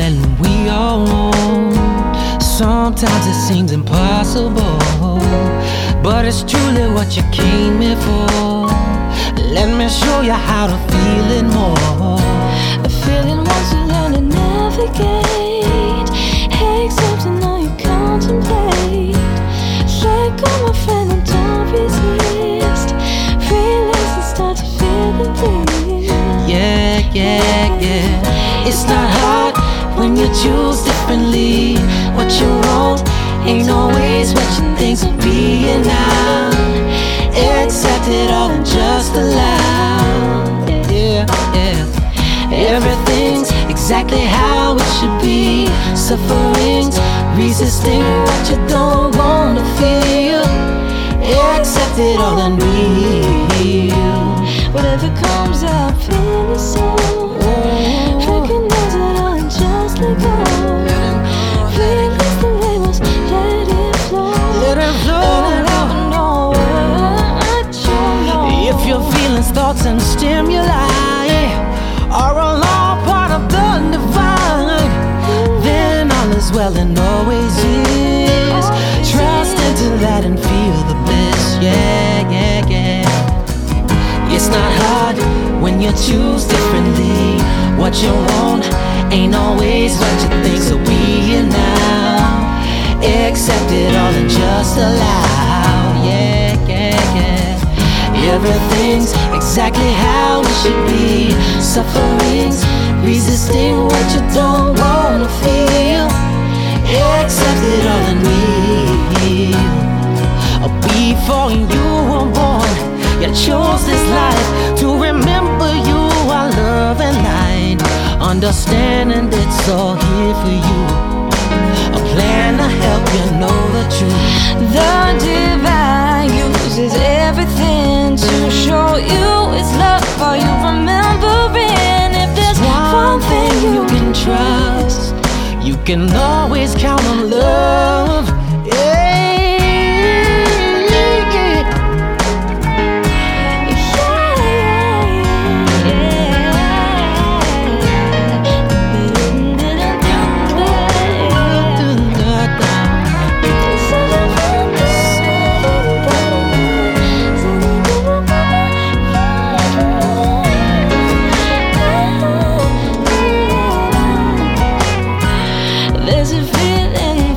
and we all won't. Sometimes it seems impossible, but it's truly what you came here for. Let me show you how to feel it more. A feeling once you learn to navigate, accept and now you contemplate. Let go, my friend, and don't resist. Relax and start to feel the breeze. Yeah, yeah, yeah. It's not hard when you choose differently. What you want ain't always what you think will be. And now accept it all and just allow. Yeah, yeah. Everything's exactly how it should be. Suffering's resisting what you don't want to feel. Accept it all and be healed. Whatever comes up, feel the soul. Recognize it all and just let go. Release the labels, let it flow. Let it flow. Let it out and know what you know. If your feelings, thoughts, and stimuli are all part of the divine, then all is well and always is. Trust into that and feel the bliss. Yeah, yeah, yeah. It's not hard when you choose differently. What you want ain't always what you think, so be it now. Accept it all and just allow. Yeah, yeah, yeah. Everything's exactly how it should be. Suffering's resisting what you don't wanna feel. Accept it all and heal. Before you were born, you chose this life to remember you are love and light. Understanding it's all here for you. A plan to help you know the truth. The divine uses everything to show you its love for you. Remembering if there's one thing you can trust, you can always count on love. There's a feeling,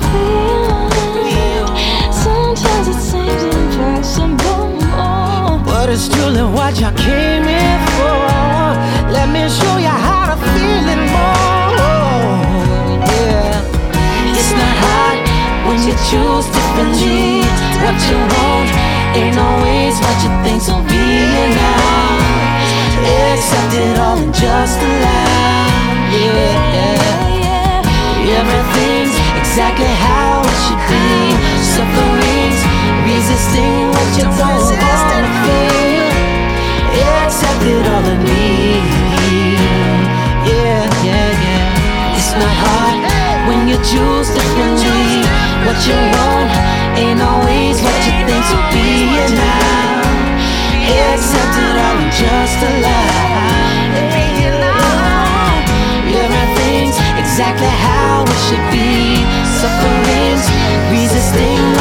sometimes it seems impossible, but it's truly what you came here for. Let me show you how to feel it more. Yeah, it's not hard when you choose differently. What you want ain't always what you think, so be it now. Accept it all and just allow. Yeah, yeah. Everything's exactly how it should be. Suffering's resisting what you don't wanna feel. Accept it all and be healed. Yeah, yeah, yeah. It's not hard when you choose differently. What you want ain't always what you think, so be it now. Accept it all and just allow. Everything's exactly how it should be. Suffering's resisting